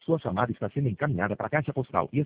Sua chamada está sendo encaminhada para a caixa postal e